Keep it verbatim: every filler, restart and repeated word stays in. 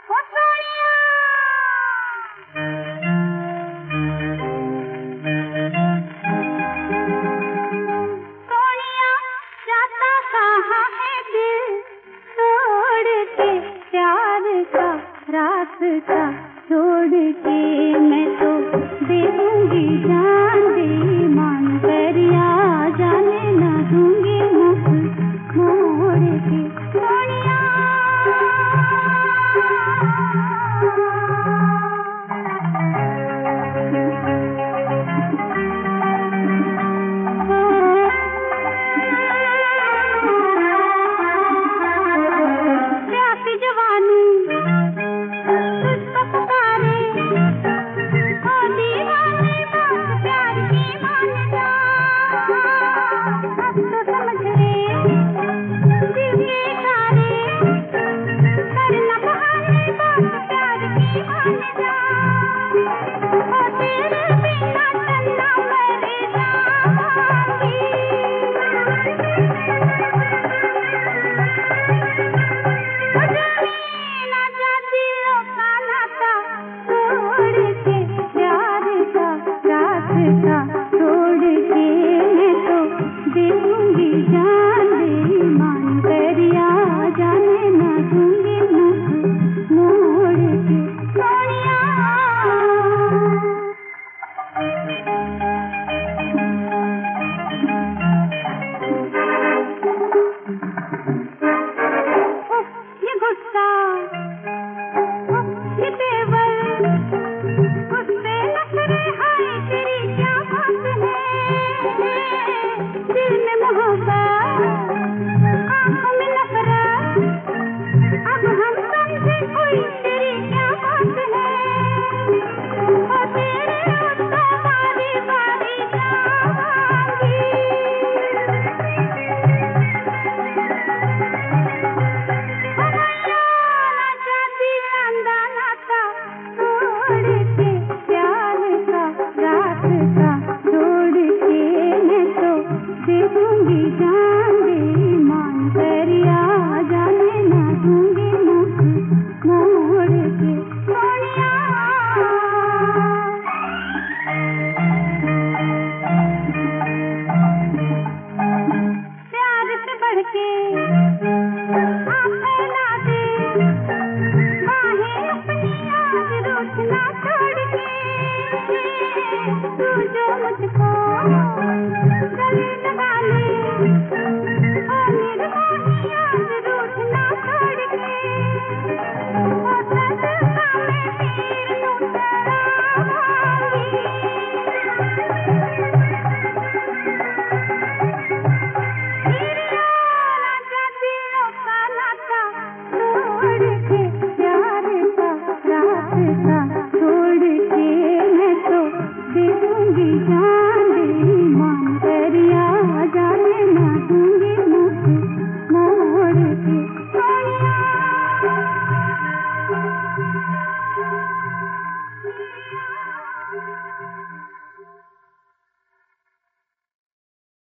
ओ सोनिया सोनिया जाता कहाँ है दिल तोड़ के प्यार का रास्ता छोड़ के मैं तो दे दूंगी जान दे मान कर या जाने ना दूंगी मुख मोड़ के सोनिया प्यासी जवानी तुझको पुकारे ओ दीवाने बात प्यार की मान जा अब तो समझ ले दिल के इशारे करना बहाने बात प्यार की मान जा ओ तेरे बिना तन्ना मरे जाऊंगी ना चाहती लो का नाता तोड़ के प्यार का रास्ता छोड़ के मैं तो दे दूंगी जान दे मान कर या जाने ना दूंगी मुख मोड़ के सोनिया उफ, ये गुस्सा उफ, ये तेवर उससे नखरे हाय तेरी क्या बात है दिल में मोहब्बत आंखों में नफरत अब हम समझे कोई तेरी क्या बात है ओ तेरे उत्तों बारी बारी जाऊंगी ना चाहती अंधा नाता तोड़ के प्यार का रास्ता छोड़ के मैं तो दे दूंगी जान दे मान कर या जाने ना दूंगी मुख मोड़ के सोनिया प्यार से बढ़ के आप फैला दे बाहें अपनी आज रूठना छोड़ के तू जो मुझको गले